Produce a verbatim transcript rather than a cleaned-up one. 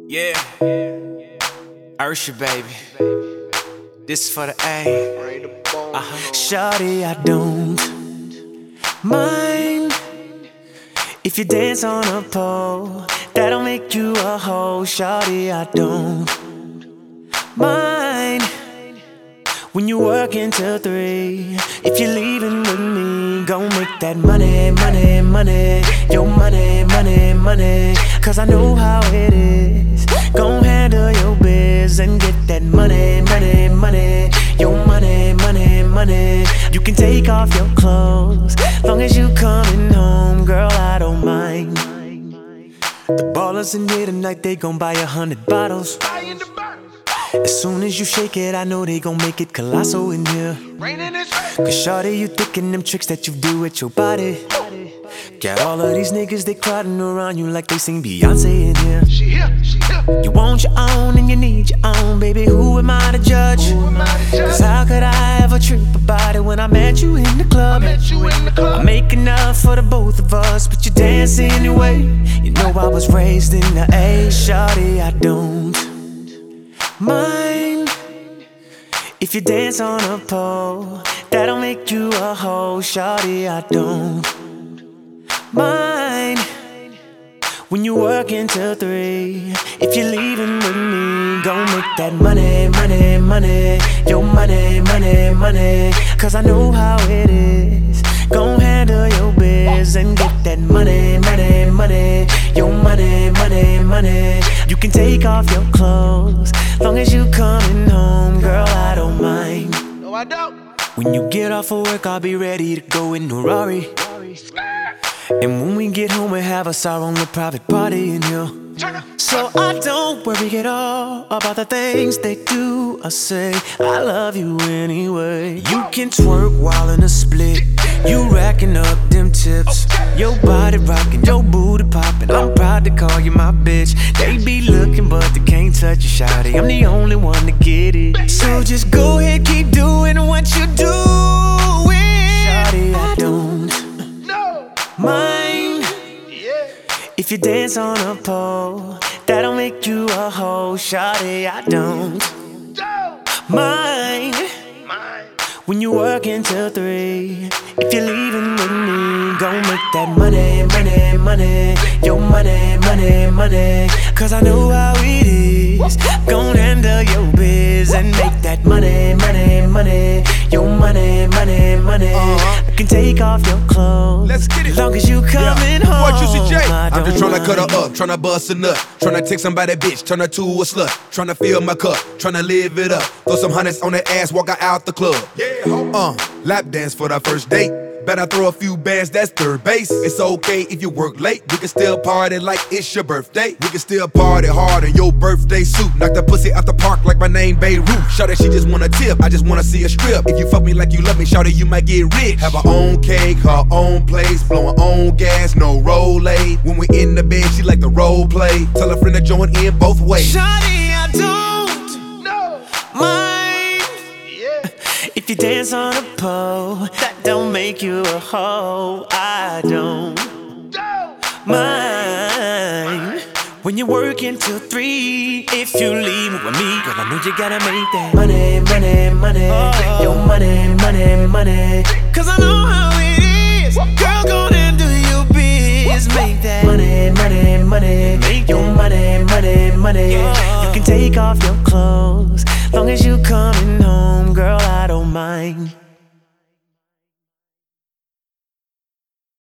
Yeah, Ursha, baby. This is for the A. Uh-huh. Shawty, I don't mind if you dance on a pole. That'll make you a hoe. Shawty, I don't mind when you work until three. If you're leaving with me, gon' make that money, money, money. Your money, money, money. Cause I know how it is. Gon' handle your biz and get that money, money, money. Your money, money, money. You can take off your clothes, long as you coming home, girl, I don't mind. The ballers in here tonight, they gon' buy a hundred bottles. As soon as you shake it, I know they gon' make it colossal in here. Cause shawty, you thinking them tricks that you do with your body. Got all of these niggas, they crowding around you like they sing Beyonce in here. She here, she here. You want your own and you need your own, baby, who am I to judge? Cause how could I ever trip about it when I met you in the club? I met you in the club. I make enough for the both of us, but you dance anyway. You know I was raised in the A. Shawty, I don't mind if you dance on a pole. That'll make you a hoe. Shawty, I don't mind when you work until three. If you're leaving with me, gon' make that money, money, money. Your money, money, money. Cause I know how it is. Gon' handle your biz and get that money, money, money. Your money, money, money. You can take off your clothes, long as you coming home, girl, I don't mind. No, I don't. When you get off of work, I'll be ready to go in a Rari. And when we get home, we have us our own little private party in here. So I don't worry at all about the things they do or say. I love you anyway. You can twerk while in a split. You racking up them tips. Your body rocking, your booty popping. I'm proud to call you my bitch. They be looking but they can't touch you, shawty. I'm the only one to get it. So just go ahead, keep doing what you doing. Shawty, I don't mind if you dance on a pole. That'll make you a hoe. Shawty, I don't mind when you work until three. If you're leaving with me, gon' make that money, money, money. Your money, money, money. Cause I know how it is. Gon' handle your biz and make that money, money, money. Your money, money, money. Uh-huh. You can take off your clothes, let's get it. Long as you coming yeah. home. Boy, Juicy J. I'm just tryna cut her up, tryna bust a nut, tryna take somebody bitch, turn her to a slut, tryna fill my cup, tryna live it up, throw some hundreds on that ass, walk her out the club. Yeah, ho. Uh, lap dance for the first date. Better throw a few bands, that's third base. It's okay if you work late. We can still party like it's your birthday. We can still party hard in your birthday suit. Knock the pussy out the park like my name Beirut. Shawty, she just wanna tip, I just wanna see a strip. If you fuck me like you love me, shawty, you might get rich. Have her own cake, her own place, blow her own gas, no Rolade. When we in the bed, she like the role play. Tell her friend to join in both ways. Shawty, I don't No. mind Yeah. if you dance on a pole. That don't make you a hoe. I don't No. mind when you're working till three. If you leave with me, girl, I know you gotta make that money, money, money. Oh. Your money, money, money. Cause I know how it is. Girl, go and do your biz. Make that money, money, money. Make your money, money, money. You can take off your clothes, long as you coming home, girl, I don't mind.